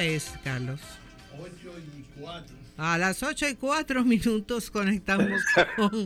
es, Carlos? 8:04. A las 8:04 conectamos con,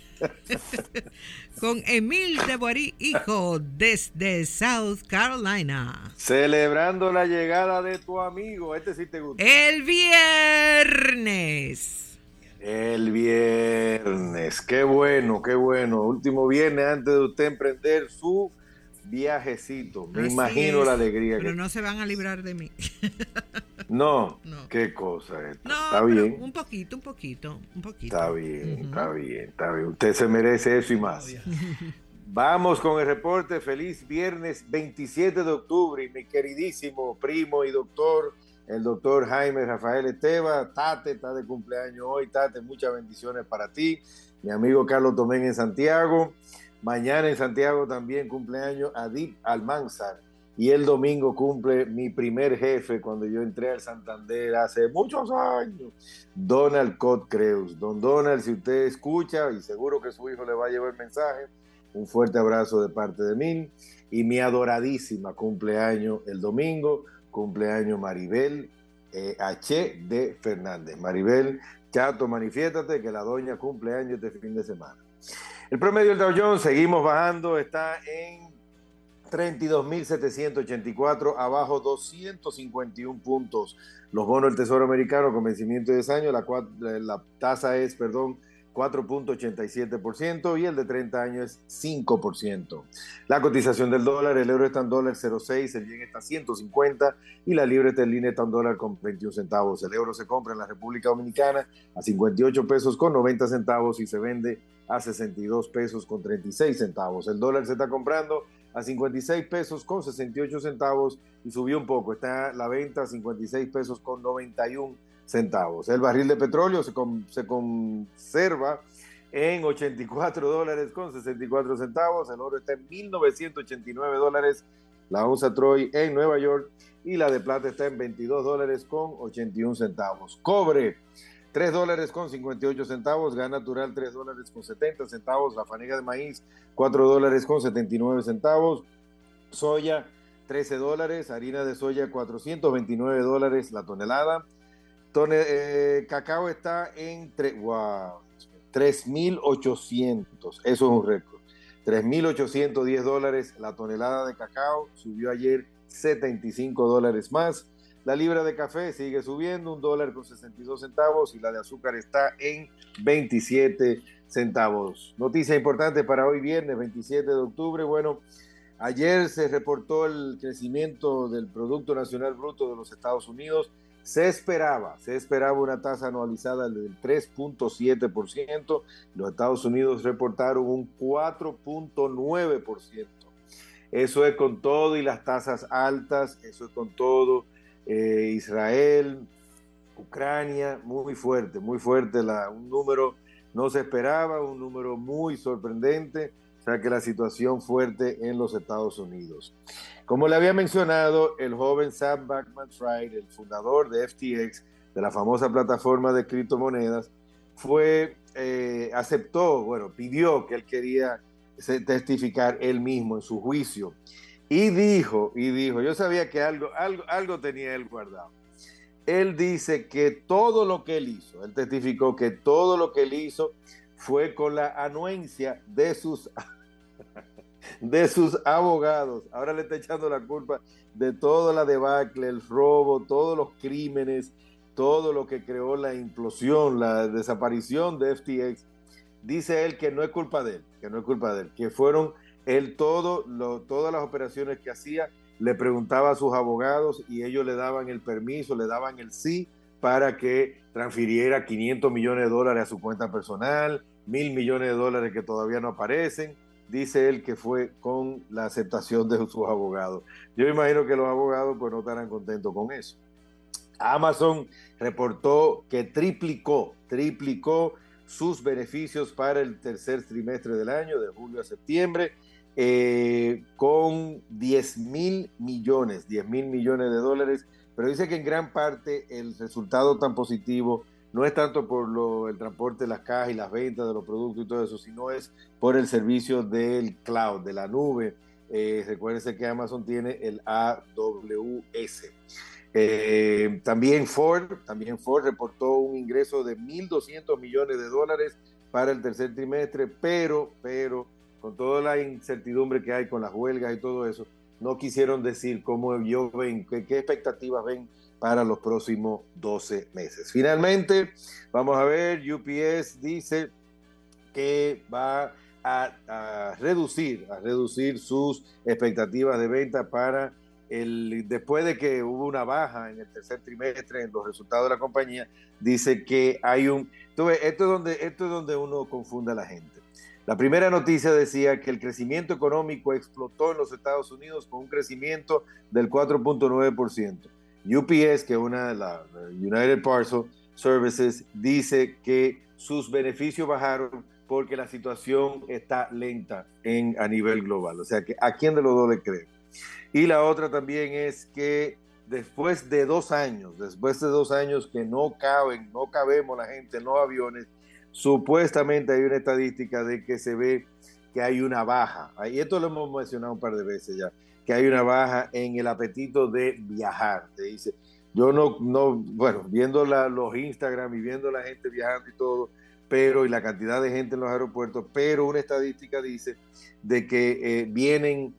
con Emil de Borí, hijo, desde South Carolina. Celebrando la llegada de tu amigo. Este sí te gusta. El viernes. El viernes. Qué bueno, qué bueno. Último viernes antes de usted emprender su viajecito. Me Así imagino es, la alegría pero que... no se van a librar de mí. No, No. qué cosa esta. No, Está pero bien. un poquito. Está bien, Ujú. está bien, está bien. Usted se merece eso y más. Vamos con el reporte. Feliz viernes 27 de octubre. Y mi queridísimo primo y doctor, el doctor Jaime Rafael Esteva. Tate está de cumpleaños hoy. Tate, muchas bendiciones para ti. Mi amigo Carlos Tomén en Santiago. Mañana en Santiago también cumpleaños Adib Almanzar. Y el domingo cumple mi primer jefe cuando yo entré al Santander hace muchos años, Donald Cott Creus. Don Donald, si usted escucha, y seguro que su hijo le va a llevar el mensaje, un fuerte abrazo de parte de mí. Y mi adoradísima cumpleaños el domingo, cumpleaños Maribel H. de Fernández. Maribel, chato, manifiéstate que la doña cumpleaños este fin de semana. El promedio del Dow Jones, seguimos bajando, está en 32.784, abajo 251 puntos. Los bonos del Tesoro Americano con vencimiento de 10 años, la tasa es, 4.87% y el de 30 años es 5%. La cotización del dólar, el euro está en $0.06, el yen está a 150 y la libra esterlina está en $1.21. El euro se compra en la República Dominicana a 58 pesos con 90 centavos y se vende a 62 pesos con 36 centavos. El dólar se está comprando a 56 pesos con 68 centavos y subió un poco. Está la venta a 56 pesos con 91 centavos. El barril de petróleo se conserva en $84 con 64 centavos. El oro está en $1,989. La onza Troy en Nueva York y la de plata está en $22 con 81 centavos. Cobre, $3 con 58 centavos, gas natural $3 con 70 centavos, la fanega de maíz $4 con 79 centavos, soya $13, harina de soya $429 la tonelada, cacao está en 3.800, eso es un récord, $3.810 la tonelada de cacao, subió ayer $75 más. La libra de café sigue subiendo, $1 con 62 centavos y la de azúcar está en 27 centavos. Noticia importante para hoy viernes 27 de octubre. Bueno, ayer se reportó el crecimiento del Producto Nacional Bruto de los Estados Unidos. Se esperaba una tasa anualizada del 3.7%. Los Estados Unidos reportaron un 4.9%. Eso es con todo y las tasas altas, eso es con todo. Israel, Ucrania, muy fuerte, un número no se esperaba, un número muy sorprendente, o sea que la situación fuerte en los Estados Unidos. Como le había mencionado, el joven Sam Bankman-Fried, el fundador de FTX, de la famosa plataforma de criptomonedas, pidió que él quería testificar él mismo en su juicio. Y dijo, yo sabía que algo tenía él guardado. Él dice que todo lo que él hizo, él testificó que todo lo que él hizo fue con la anuencia de sus abogados. Ahora le está echando la culpa de toda la debacle, el robo, todos los crímenes, todo lo que creó la implosión, la desaparición de FTX. Dice él que no es culpa de él, que fueron él todas las operaciones que hacía, le preguntaba a sus abogados y ellos le daban el permiso, le daban el sí para que transfiriera $500 millones a su cuenta personal, $1,000 millones que todavía no aparecen. Dice él que fue con la aceptación de sus abogados. Yo imagino que los abogados pues no estarán contentos con eso. Amazon reportó que triplicó sus beneficios para el tercer trimestre del año, de julio a septiembre, con 10,000 millones de dólares, pero dice que en gran parte el resultado tan positivo no es tanto por el transporte de las cajas y las ventas de los productos y todo eso, sino es por el servicio del cloud, de la nube. Recuérdense que Amazon tiene el AWS. También Ford reportó un ingreso de $1.200 millones para el tercer trimestre, pero con toda la incertidumbre que hay con las huelgas y todo eso, no quisieron decir cómo ellos ven, qué expectativas ven para los próximos 12 meses. Finalmente, vamos a ver, UPS dice que va a reducir sus expectativas de venta para después de que hubo una baja en el tercer trimestre en los resultados de la compañía. Dice que hay esto es donde uno confunde a la gente. La primera noticia decía que el crecimiento económico explotó en los Estados Unidos con un crecimiento del 4.9%. UPS, que es la United Parcel Services, dice que sus beneficios bajaron porque la situación está lenta a nivel global. O sea que ¿a quién de los dos le cree? Y la otra también es que después de 2 años que no cabemos la gente en los aviones, supuestamente hay una estadística de que se ve que hay una baja, y esto lo hemos mencionado un par de veces ya, que hay una baja en el apetito de viajar. Te dice, yo viendo los Instagram y viendo la gente viajando y todo, y la cantidad de gente en los aeropuertos, pero una estadística dice de que vienen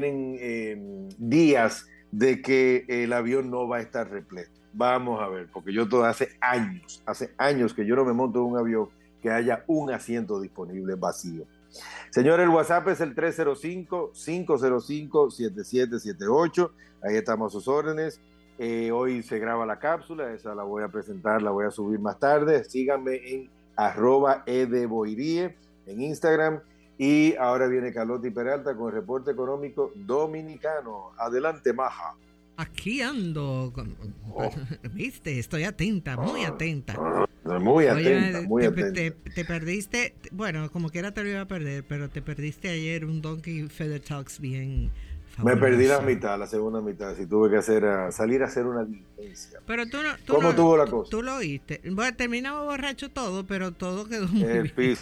días de que el avión no va a estar repleto. Vamos a ver, porque hace años que yo no me monto en un avión que haya un asiento disponible vacío. Señor, el WhatsApp es el 305-505-7778. Ahí estamos a sus órdenes. Hoy se graba la cápsula, esa la voy a presentar, la voy a subir más tarde. Síganme en @edeboirie en Instagram. Y ahora viene Carlotti Peralta con el reporte económico dominicano. Adelante, Maja. Aquí ando, viste, estoy atenta, muy atenta. Muy atenta. Te perdiste, bueno, como quiera te lo iba a perder, pero te perdiste ayer un Donkey Feather Talks bien fabuloso. Me perdí la segunda mitad, si tuve que salir a hacer una diligencia. Pero ¿Cómo tuvo la cosa? Tú lo oíste. Bueno, terminamos borracho todo, pero todo quedó muy bien. El piso.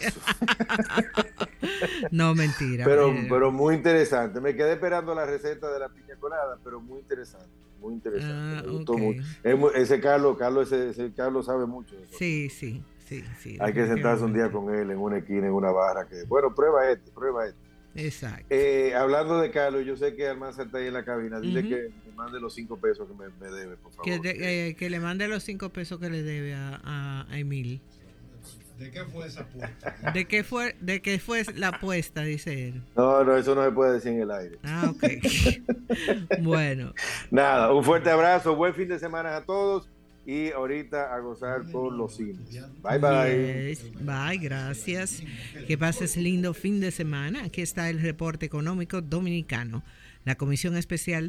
No, mentira. Pero muy interesante. Me quedé esperando la receta de la piña colada, pero muy interesante. Me gustó mucho. Ese Carlos sabe mucho de eso. Sí. Hay que sentarse un día con él en una esquina, en una barra, prueba este. Exacto. Hablando de Carlos, yo sé que Almanza está ahí en la cabina. Dile que me mande los 5 pesos que me debe, por favor. Que le mande los 5 pesos que le debe a Emil. ¿De qué fue esa apuesta? ¿De qué fue la apuesta, dice él? No, eso no se puede decir en el aire. Ok. Bueno. Nada, un fuerte abrazo, buen fin de semana a todos y ahorita a gozar con los cines. Bye. Yes. Bye, gracias. Que pases lindo fin de semana. Aquí está el reporte económico dominicano. La Comisión Especial